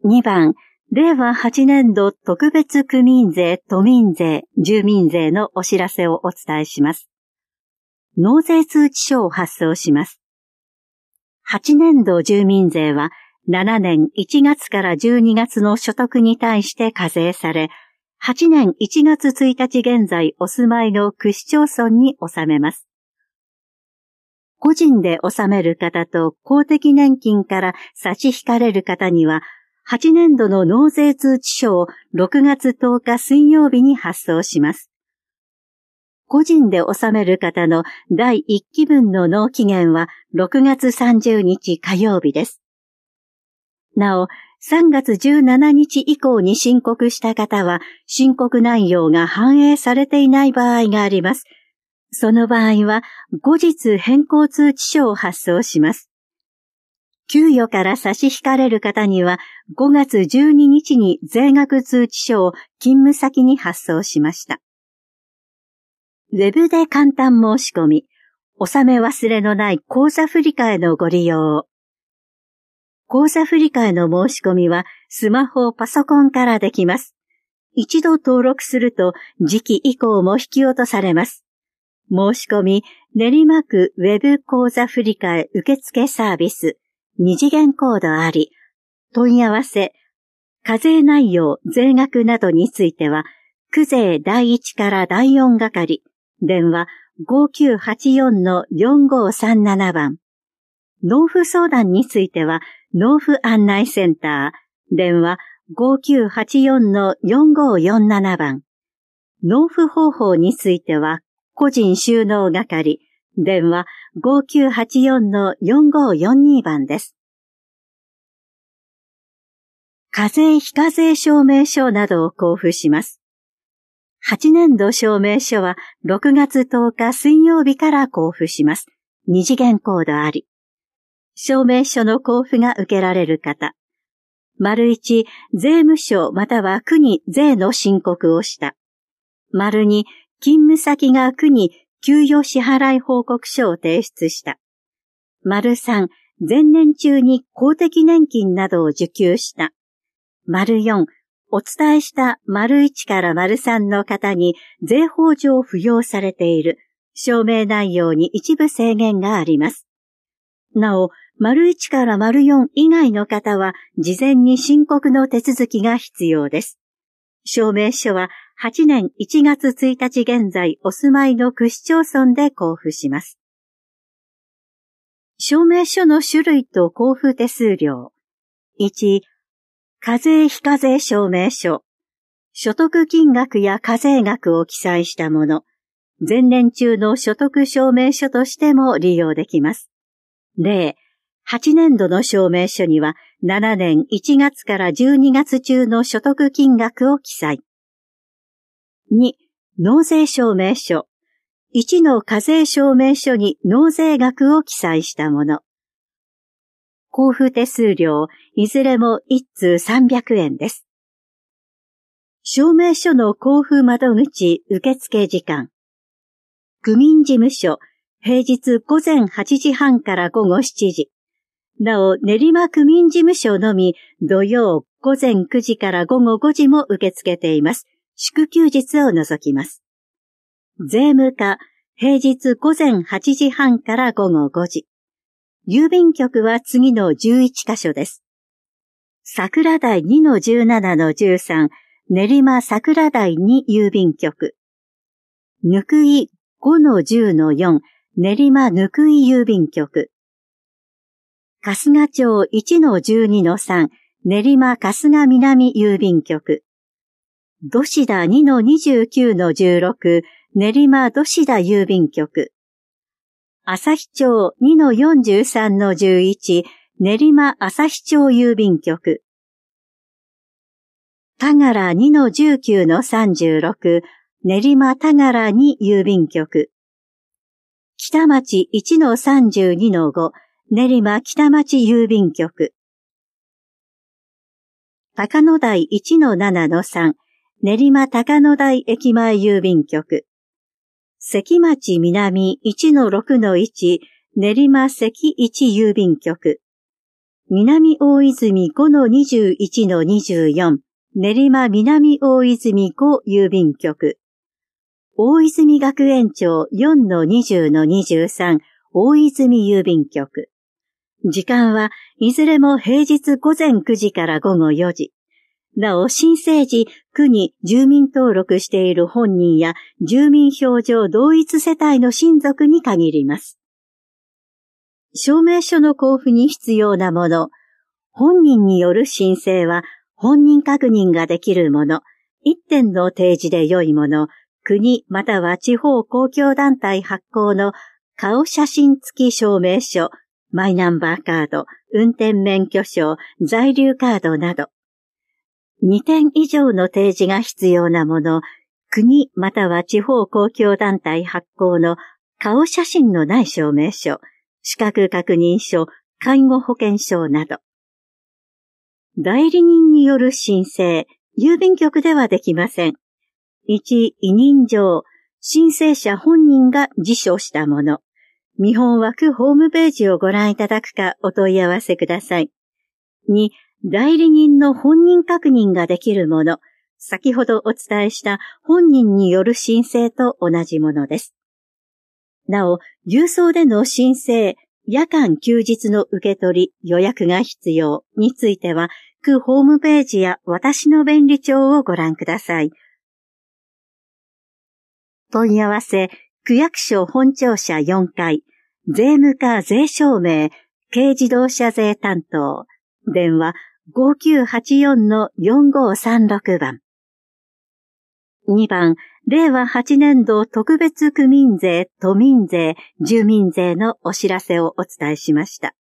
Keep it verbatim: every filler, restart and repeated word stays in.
にばん、れいわはちねんど特別区民税、都民税、住民税のお知らせをお伝えします。納税通知書を発送します。はちねんど住民税はななねんいちがつからじゅうにがつの所得に対して課税され、はちねんいちがつついたち現在お住まいの区市町村に納めます。個人で納める方と公的年金から差し引かれる方には、はちねんどの納税通知書をろくがつとおか水曜日に発送します。個人で納める方のだいいっきぶんの納期限はろくがつさんじゅうにち火曜日です。なお、さんがつじゅうしちにち以降に申告した方は、申告内容が反映されていない場合があります。その場合は、後日変更通知書を発送します。給与から差し引かれる方には、ごがつじゅうににちに税額通知書を勤務先に発送しました。ウェブで簡単申し込み、納め忘れのない口座振替のご利用を。口座振替の申し込みはスマホ、パソコンからできます。一度登録すると時期以降も引き落とされます。申し込み、練馬区ウェブ口座振替受付サービス、二次元コードあり、問い合わせ、課税内容、税額などについては、区税だいいちからだいよん係、電話 ごきゅうはちよんのよんごさんなな 番。納付相談については、納付案内センター、電話 ごきゅうはちよんのよんごよんなな 番。納付方法については、個人収納係、電話 ごきゅうはちよんのよんごよんに 番です。課税非課税証明書などを交付します。はちねんど証明書はろくがつとおか水曜日から交付します。二次元コードあり。証明書の交付が受けられる方。丸いち、税務署または区に税の申告をした。丸に、勤務先が区に給与支払い報告書を提出した。丸さん、前年中に公的年金などを受給した。丸よん、お伝えした丸いちから丸さんの方に税法上扶養されている証明内容に一部制限があります。なお、丸いちから丸よん以外の方は事前に申告の手続きが必要です。証明書ははちねんいちがつついたち現在お住まいの区市町村で交付します。証明書の種類と交付手数料。いち、課税非課税証明書。所得金額や課税額を記載したもの。前年中の所得証明書としても利用できます。例、はちねんどの証明書にはななねんいちがつからじゅうにがつ中の所得金額を記載。に、納税証明書。いちの課税証明書に納税額を記載したもの。交付手数料、いずれもいち通さんびゃくえんです。証明書の交付窓口受付時間。区民事務所、平日午前はちじはんから午後しちじ。なお、練馬区民事務所のみ、土曜午前くじから午後ごじも受け付けています。祝休日を除きます。税務課、平日午前はちじはんから午後ごじ。郵便局は次のじゅういちかしょです。桜台 にのじゅうななのじゅうさん、練馬桜台に郵便局。ぬくい ごのじゅうのよん、練馬ぬくい郵便局。春日町 いちのじゅうにのさん、練馬春日南郵便局。土志田 にのにじゅうきゅうのじゅうろく、練馬土志田郵便局。旭町 にのよんじゅうさんのじゅういち、練馬旭町郵便局。田柄 にのじゅうきゅうのさんじゅうろく、練馬田柄に郵便局。北町 いちのさんじゅうにのご、練馬北町郵便局。高野台 いちのななのさん、練馬高野台駅前郵便局。関町南 いちのろくのいち、練馬関一郵便局。 南大泉 ごのにじゅういちのにじゅうよん、練馬南大泉ご郵便局。大泉学園町 よんのにじゅうのにじゅうさん、大泉郵便局。時間はいずれも平日午前くじから午後よじ。なお、申請時、区に住民登録している本人や住民票上同一世帯の親族に限ります。証明書の交付に必要なもの。本人による申請は本人確認ができるもの。一点の提示で良いもの。国または地方公共団体発行の顔写真付き証明書、マイナンバーカード、運転免許証、在留カードなど。にてん以上の提示が必要なもの、国または地方公共団体発行の顔写真のない証明書、資格確認書、介護保険証など。代理人による申請、郵便局ではできません。いち、委任状、申請者本人が自書したもの。見本は区ホームページをご覧いただくかお問い合わせください。に、代理人の本人確認ができるもの。先ほどお伝えした本人による申請と同じものです。なお、郵送での申請、夜間休日の受け取り、予約が必要については、区ホームページや私の便利帳をご覧ください。問い合わせ、区役所本庁舎よんかい、税務課税証明、軽自動車税担当、電話 ごきゅうはちよんのよんごさんろく 番。にばん、れいわはちねんど特別区民税、都民税、住民税のお知らせをお伝えしました。